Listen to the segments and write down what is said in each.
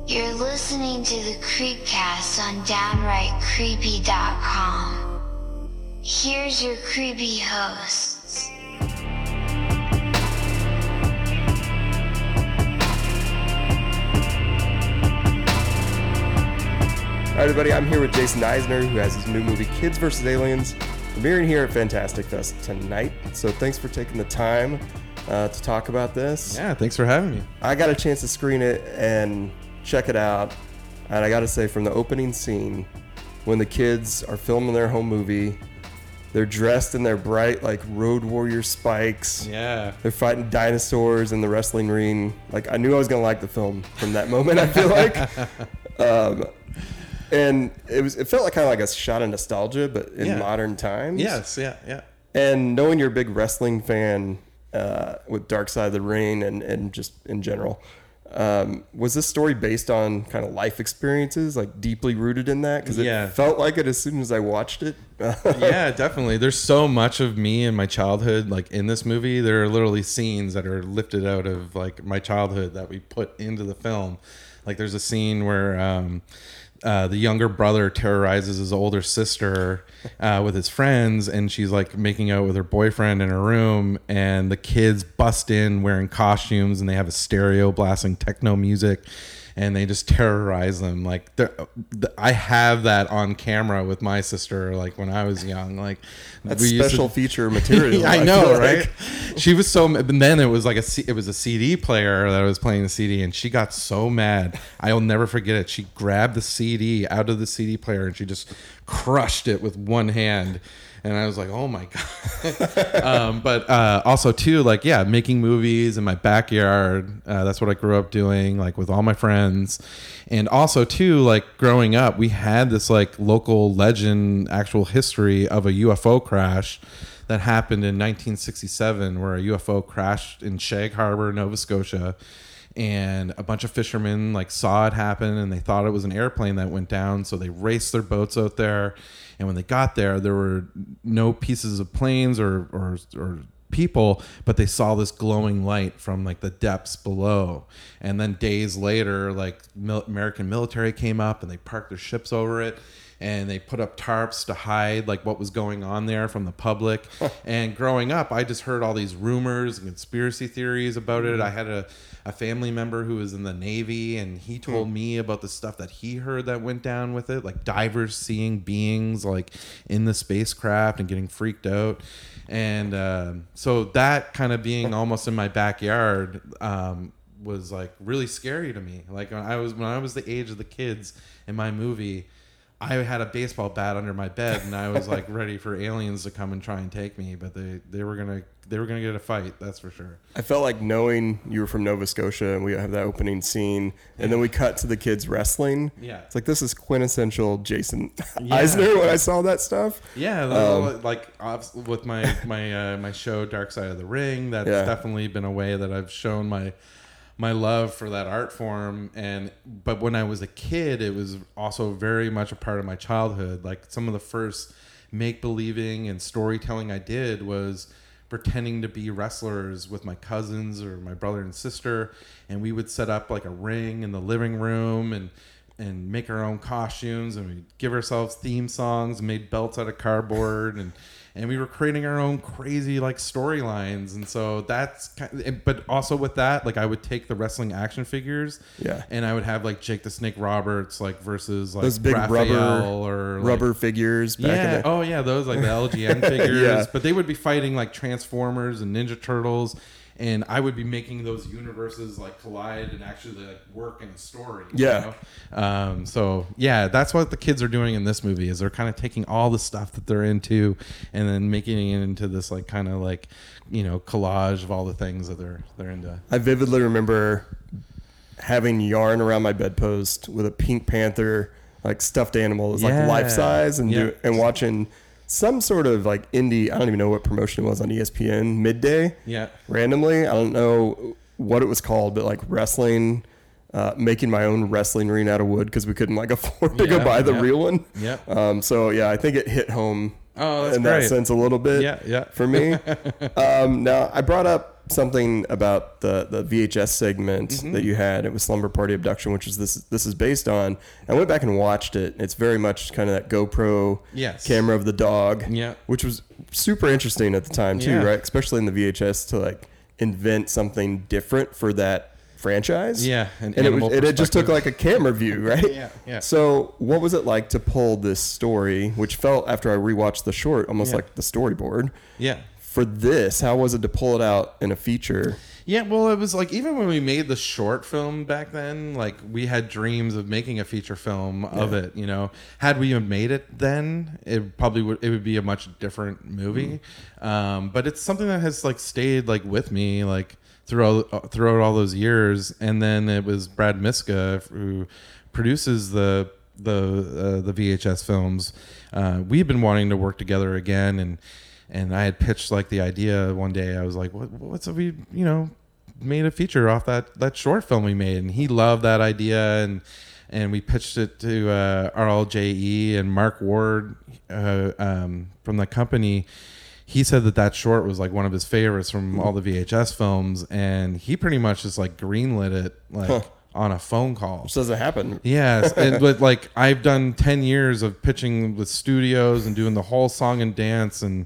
You're listening to the Creepcast on DownrightCreepy.com. Here's your creepy hosts. Alright everybody, I'm here with Jason Eisner, who has his new movie Kids vs. Aliens premiering here at Fantastic Fest tonight. So thanks for taking the time to talk about this. Yeah, thanks for having me. I got a chance to screen it and check it out, and I gotta say, from the opening scene, when the kids are filming their home movie, they're dressed in their bright, like, Road Warrior spikes. Yeah. They're fighting dinosaurs in the wrestling ring. Like, I knew I was gonna like the film from that moment, I feel like. And it felt like kind of like a shot of nostalgia, but in modern times. Yes, yeah. And knowing you're a big wrestling fan with Dark Side of the Ring and just in general, was this story based on kind of life experiences, like deeply rooted in that? Because it felt like it as soon as I watched it. Yeah, definitely. There's so much of me and my childhood, like, in this movie. There are literally scenes that are lifted out of, like, my childhood that we put into the film. Like, there's a scene where the younger brother terrorizes his older sister with his friends, and she's like making out with her boyfriend in her room, and the kids bust in wearing costumes, and they have a stereo blasting techno music, and they just terrorize them. Like, I have that on camera with my sister, like, when I was young. Like, that's special feature material. I know, right? She was so, and then it was like it was a CD player that was playing the CD, and she got so mad. I'll never forget it. She grabbed the CD out of the CD player and she just crushed it with one hand. And I was like, oh my God. But also too, like, yeah, making movies in my backyard. That's what I grew up doing, like, with all my friends. And also too, like, growing up, we had this, like, local legend, actual history of a UFO crash that happened in 1967, where a UFO crashed in Shag Harbor, Nova Scotia. And a bunch of fishermen, like, saw it happen, and they thought it was an airplane that went down. So they raced their boats out there. And when they got there were no pieces of planes or people, but they saw this glowing light from, like, the depths below. And then days later, like, American military came up and they parked their ships over it. And they put up tarps to hide, like, what was going on there from the public. And growing up, I just heard all these rumors and conspiracy theories about it. I had a family member who was in the Navy, and he told me about the stuff that he heard that went down with it, like divers seeing beings, like, in the spacecraft and getting freaked out. And so that kind of being almost in my backyard was, like, really scary to me. Like, when I was the age of the kids in my movie, I had a baseball bat under my bed, and I was, like, ready for aliens to come and try and take me, but they were gonna get a fight, that's for sure. I felt like, knowing you were from Nova Scotia and we have that opening scene, and then we cut to the kids wrestling. Yeah, it's like, this is quintessential Jason Eisner when I saw that stuff. Yeah, like, with my show Dark Side of the Ring, that's definitely been a way that I've shown my love for that art form. But when I was a kid, it was also very much a part of my childhood. Like, some of the first make-believing and storytelling I did was pretending to be wrestlers with my cousins or my brother and sister, and we would set up, like, a ring in the living room and make our own costumes, and we'd give ourselves theme songs and made belts out of cardboard, and we were creating our own crazy, like, storylines. And so that's but also with that, like, I would take the wrestling action figures, and I would have, like, Jake the Snake Roberts, like, versus, like, those big rubber figures back in those, like, the LGN figures. But they would be fighting, like, Transformers and Ninja Turtles, and I would be making those universes, like, collide and actually, like, work in a story. You know? So yeah, that's what the kids are doing in this movie, is they're kind of taking all the stuff that they're into and then making it into this, like, kind of, like, you know, collage of all the things that they're into. I vividly remember having yarn around my bedpost with a Pink Panther, like, stuffed animal. It was, like, life size, and watching some sort of, like, indie, I don't even know what promotion it was on ESPN, midday. Randomly. I don't know what it was called, but, like, wrestling, making my own wrestling ring out of wood because we couldn't, like, afford to go buy the real one. So yeah, I think it hit home in that sense a little bit for me. Now, I brought up something about the VHS segment that you had. It was Slumber Party Abduction, which is this is based on. I went back and watched it. It's very much kind of that GoPro camera of the dog, which was super interesting at the time too, right? Especially in the VHS to like invent something different for that franchise. Yeah, and it just took like a camera view, right? Yeah. So what was it like to pull this story, which felt after I rewatched the short almost like the storyboard? Yeah. For this, how was it to pull it out in a feature? Yeah, well, it was like even when we made the short film back then, like we had dreams of making a feature film of it. You know, had we made it then, it would be a much different movie. But it's something that has like stayed like with me like throughout all those years. And then it was Brad Miska who produces the VHS films. We've been wanting to work together again, and I had pitched like the idea one day. I was like, what's if we, made a feature off that short film we made? And he loved that idea. And we pitched it to RLJE and Mark Ward from the company. He said that short was like one of his favorites from all the VHS films. And he pretty much just like greenlit it like on a phone call. Which doesn't happen. Yes. But like I've done 10 years of pitching with studios and doing the whole song and dance and,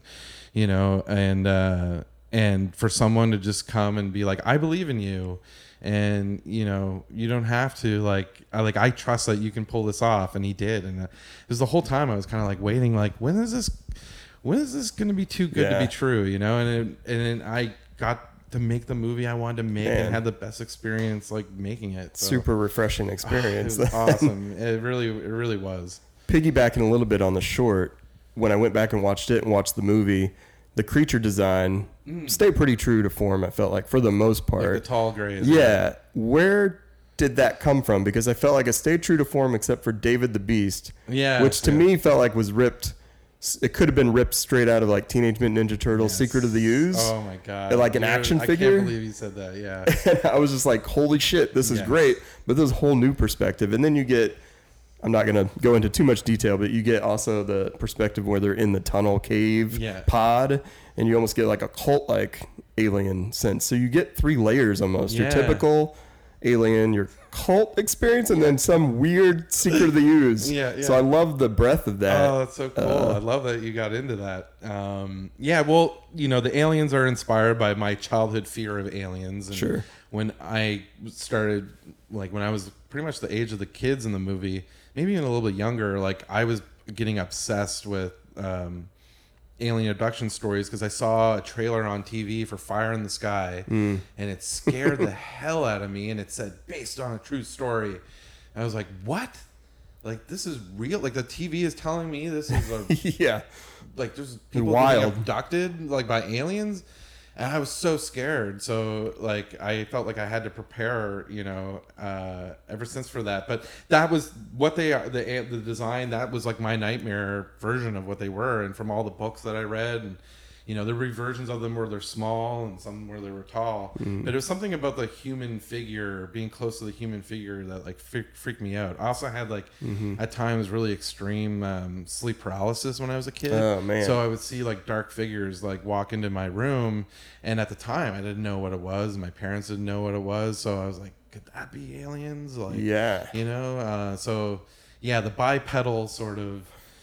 and for someone to just come and be like, I believe in you. And, you don't have to I trust that you can pull this off. And he did. And it was the whole time I was kind of like waiting, like, when is this going to be too good to be true? And then I got to make the movie I wanted to make and had the best experience like making it. So, super refreshing experience. It was awesome. It really was. Piggybacking a little bit on the short, when I went back and watched it and watched the movie, the creature design stayed pretty true to form, I felt like, for the most part. Like the tall grays. Yeah. Where did that come from? Because I felt like it stayed true to form except for David the Beast. Yeah. Which to me felt like was ripped. It could have been ripped straight out of like Teenage Mutant Ninja Turtles, Secret of the Ooze. Oh my God. Like an action figure. I can't believe you said that. Yeah. And I was just like, holy shit, this is great. But there's a whole new perspective. And then you get, I'm not going to go into too much detail, but you get also the perspective where they're in the tunnel cave pod, and you almost get like a cult-like alien sense. So you get 3 layers almost. Your typical alien, your cult experience, and then some weird Secret of the Ooze. So I love the breadth of that. Oh, that's so cool. I love that you got into that. Well, the aliens are inspired by my childhood fear of aliens. And when I started, like when I was pretty much the age of the kids in the movie, maybe even a little bit younger, like I was getting obsessed with alien abduction stories because I saw a trailer on TV for Fire in the Sky, and it scared the hell out of me, and it said based on a true story. And I was like, what? Like, this is real? Like, the TV is telling me this is a like there's people getting abducted like by aliens? And I was so scared. So like I felt like I had to prepare, ever since for that. But that was what they are. The design, that was like my nightmare version of what they were. And from all the books that I read, and there were versions of them where they're small and some where they were tall. But it was something about the human figure, being close to the human figure, that like freaked me out. I also had like at times really extreme sleep paralysis when I was a kid. Oh man! So I would see like dark figures like walk into my room, and at the time I didn't know what it was. My parents didn't know what it was, so I was like, could that be aliens? Like, so the bipedal sort of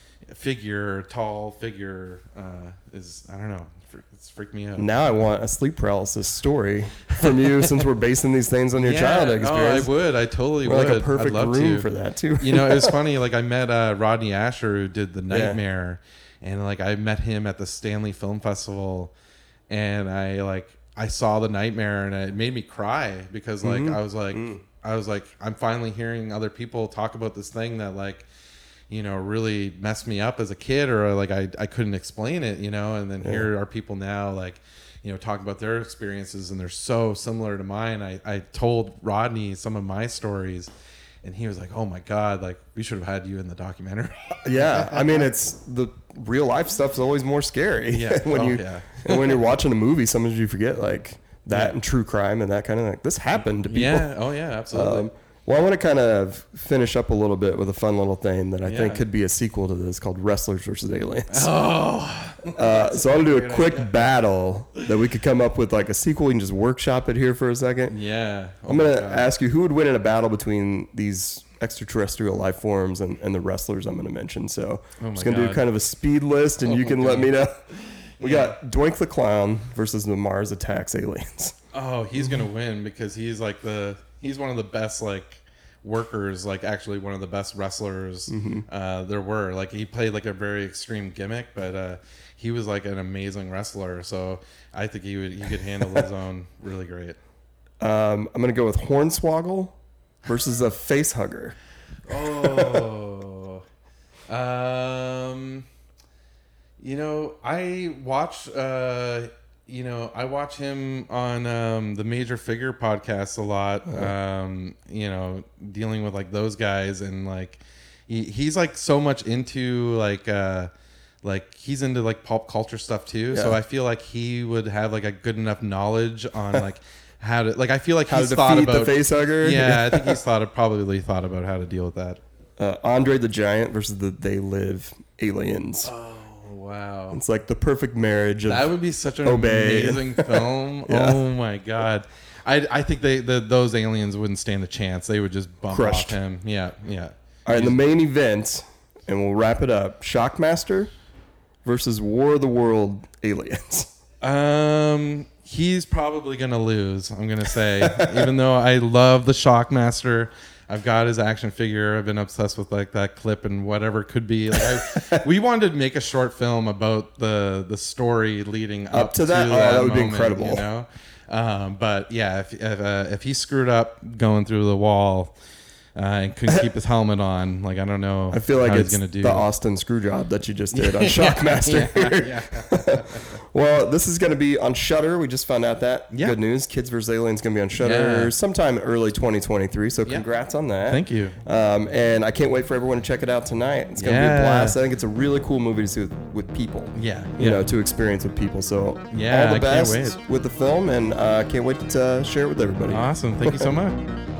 tall figure is, I don't know, it's freaked me out. Now I want a sleep paralysis story from you since we're basing these things on your childhood experience. Oh, I would. I totally would. Like a perfect room for that too. It was funny. Like I met Rodney Asher, who did The Nightmare, and like I met him at the Stanley Film Festival, and I saw The Nightmare, and it made me cry because like I was like I'm finally hearing other people talk about this thing that like really messed me up as a kid, or like I couldn't explain it, and then here are people now like, talking about their experiences, and they're so similar to mine. I told Rodney some of my stories, and he was like, oh my God, like we should have had you in the documentary. Yeah. I mean, it's the real life stuff's always more scary. Yeah. And when you're watching a movie, sometimes you forget like that and true crime and that kind of like, this happened to people. Yeah. Oh yeah, absolutely. Well, I want to kind of finish up a little bit with a fun little thing that I think Yeah. could be a sequel to this called Wrestlers versus Aliens. Oh, So I'm going to do a quick battle that we could come up with like a sequel. We can just workshop it here for a second. yeah. I'm going to ask you who would win in a battle between these extraterrestrial life forms and the wrestlers I'm going to mention. So I'm just going to do God. kind of a speed list and you can let me know. We Yeah. got Doink the Clown versus the Mars Attacks aliens. Oh, he's gonna win because he's like he's one of the best like workers, like actually one of the best wrestlers there were. Like he played like a very extreme gimmick, but he was like an amazing wrestler. So I think he could handle his own really great. I'm going to go with Hornswoggle versus a face hugger. Oh, I watch him on the Major Figure podcast a lot. Dealing with like those guys and like he's like so much into like he's into like pop culture stuff too. So Yeah. I feel like he would have like a good enough knowledge on like how to like. I feel like How to he's thought defeat about the face hugger. Yeah, I think he's probably thought about how to deal with that. Andre the Giant versus the They Live aliens. Oh wow. It's like the perfect marriage of That would be such an Obey. amazing film. Yeah. Oh my god. I think those aliens wouldn't stand a chance. They would just bump Crushed. off him. Yeah, yeah. All right, in the main event, and we'll wrap it up. Shockmaster versus War of the World aliens. He's probably gonna lose. I'm gonna say, even though I love the Shockmaster, I've got his action figure. I've been obsessed with like that clip and whatever it could be. Like we wanted to make a short film about the story leading up to that? Oh, that would be incredible. You know, but yeah, if he screwed up going through the wall and couldn't keep his helmet on, like I don't know. I feel like how it's he's gonna do the Austin Screwjob that you just did on Shockmaster. Yeah. Well, this is going to be on Shudder. We just found out that. Yeah. Good news. Kids vs. Aliens going to be on Shudder Yeah. sometime early 2023. So Yeah. congrats on that. Thank you. And I can't wait for everyone to check it out tonight. It's going to be a Yeah. blast. I think it's a really cool movie to see with people. Yeah, You yeah. know, to experience with people. So Yeah, all the I can't best wait. with the film, and can't wait to share it with everybody. Awesome. Thank you so much.